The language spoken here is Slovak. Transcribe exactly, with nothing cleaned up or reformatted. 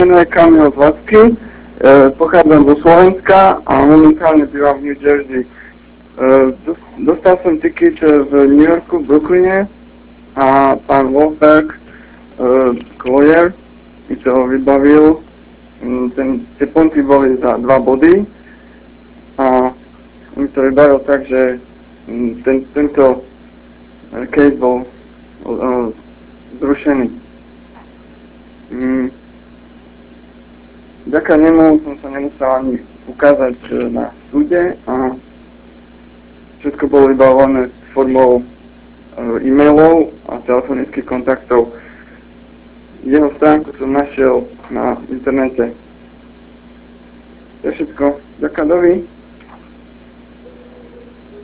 Menujem Kamil Zlacký, e, pochádzam zo Slovenska a momentálne bývam v New Jersey. E, dostal som tiket v New Yorku, v Brooklyne a pán Wolfberg, e, Cloyer, mi to vybavil. Ten, tie ponty boli za dva body a mi to vybavil tak, že ten, tento case bol uh, zrušený. Mm. Vďaka nemu som sa nemusel ani ukázať na súde a všetko bolo vybavované formou uh, e-mailov a telefonických kontaktov. Jeho stránku som našiel na internete. To je všetko. Ďakujem, dovi.